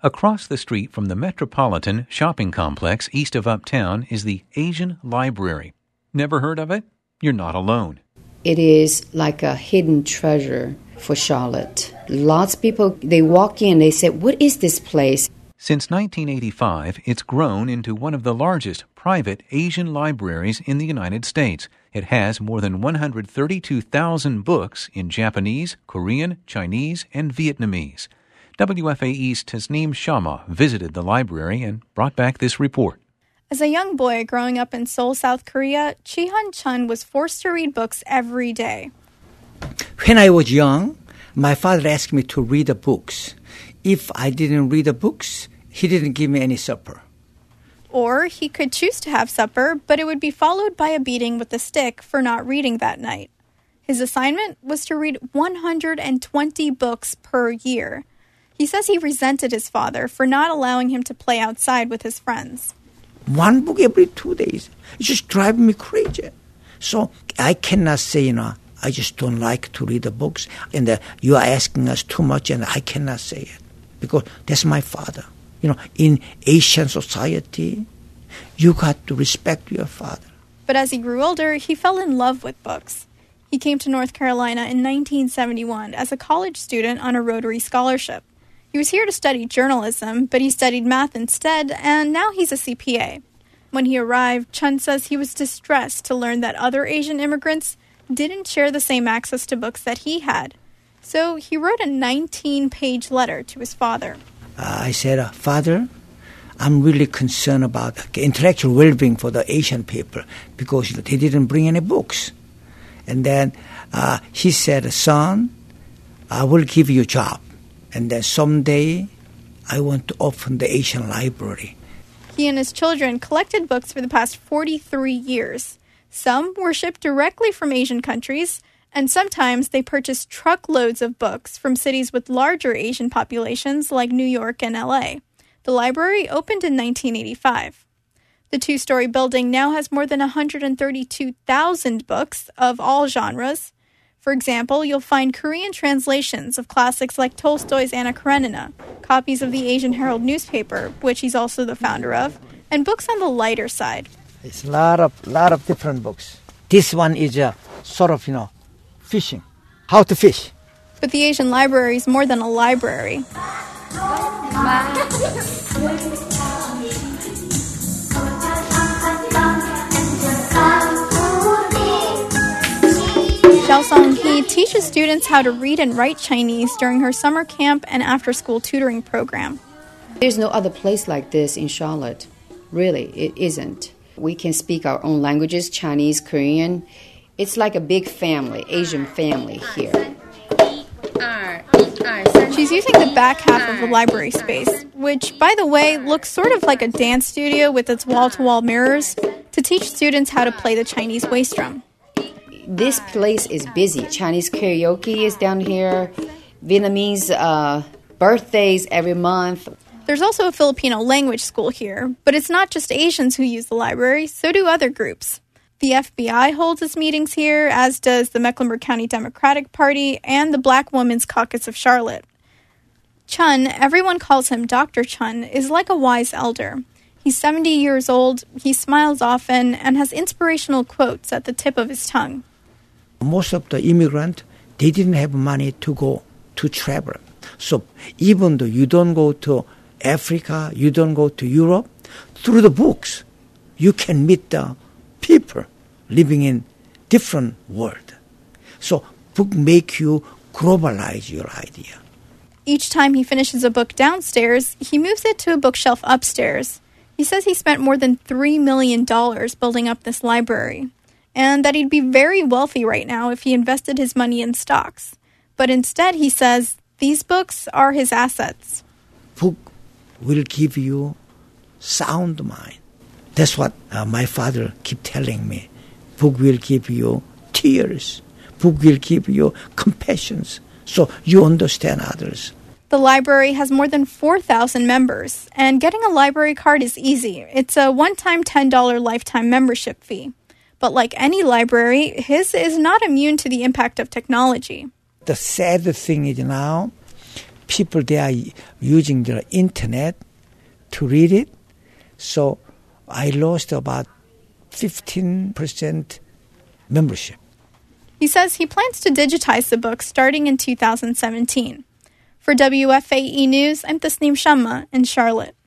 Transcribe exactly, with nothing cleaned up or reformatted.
Across the street from the Metropolitan Shopping Complex east of Uptown is the Asian Library. Never heard of it? You're not alone. It is like a hidden treasure for Charlotte. Lots of people, they walk in, they say, what is this place? Since nineteen eighty-five, it's grown into one of the largest private Asian libraries in the United States. It has more than one hundred thirty-two thousand books in Japanese, Korean, Chinese, and Vietnamese. W F A E's Tasneem Sharma visited the library and brought back this report. As a young boy growing up in Seoul, South Korea, Chi-Han Chun was forced to read books every day. When I was young, my father asked me to read the books. If I didn't read the books, he didn't give me any supper. Or he could choose to have supper, but it would be followed by a beating with a stick for not reading that night. His assignment was to read one hundred twenty books per year. He says he resented his father for not allowing him to play outside with his friends. One book every two days. It's just driving me crazy. So I cannot say, you know, I just don't like to read the books. And uh, you are asking us too much, and I cannot say it. Because that's my father. You know, in Asian society, you got to respect your father. But as he grew older, he fell in love with books. He came to North Carolina in nineteen seventy-one as a college student on a Rotary scholarship. He was here to study journalism, but he studied math instead, and now he's a C P A. When he arrived, Chun says he was distressed to learn that other Asian immigrants didn't share the same access to books that he had. So he wrote a nineteen-page letter to his father. Uh, I said, uh, Father, I'm really concerned about the intellectual well-being for the Asian people because you know, they didn't bring any books. And then uh, he said, son, I will give you a job. And then someday, I want to open the Asian library. He and his children collected books for the past forty-three years. Some were shipped directly from Asian countries, and sometimes they purchased truckloads of books from cities with larger Asian populations like New York and L A. The library opened in nineteen eighty-five. The two-story building now has more than one hundred thirty-two thousand books of all genres. For example, you'll find Korean translations of classics like Tolstoy's Anna Karenina, copies of the Asian Herald newspaper, which he's also the founder of, and books on the lighter side. It's a lot of lot of different books. This one is a sort of, you know, fishing, how to fish. But the Asian library is more than a library. Xiao Song-hee teaches students how to read and write Chinese during her summer camp and after-school tutoring program. There's no other place like this in Charlotte. Really, it isn't. We can speak our own languages, Chinese, Korean. It's like a big family, Asian family here. She's using the back half of the library space, which, by the way, looks sort of like a dance studio with its wall-to-wall mirrors, to teach students how to play the Chinese waist drum. This place is busy. Chinese karaoke is down here. Vietnamese uh, birthdays every month. There's also a Filipino language school here, but it's not just Asians who use the library, so do other groups. The F B I holds its meetings here, as does the Mecklenburg County Democratic Party and the Black Women's Caucus of Charlotte. Chun, everyone calls him Doctor Chun, is like a wise elder. He's seventy years old, he smiles often, and has inspirational quotes at the tip of his tongue. Most of the immigrants, they didn't have money to go to travel. So even though you don't go to Africa, you don't go to Europe, through the books, you can meet the people living in different world. So book make you globalize your idea. Each time he finishes a book downstairs, he moves it to a bookshelf upstairs. He says he spent more than three million dollars building up this library, and that he'd be very wealthy right now if he invested his money in stocks. But instead, he says, these books are his assets. Book will give you sound mind. That's what uh, my father keep telling me. Book will give you tears. Book will give you compassion. So you understand others. The library has more than four thousand members, and getting a library card is easy. It's a one-time ten dollars lifetime membership fee. But like any library, his is not immune to the impact of technology. The sad thing is now, people, they are using the internet to read it. So I lost about fifteen percent membership. He says he plans to digitize the book starting in two thousand seventeen. For W F A E News, I'm Tasneem Shamma in Charlotte.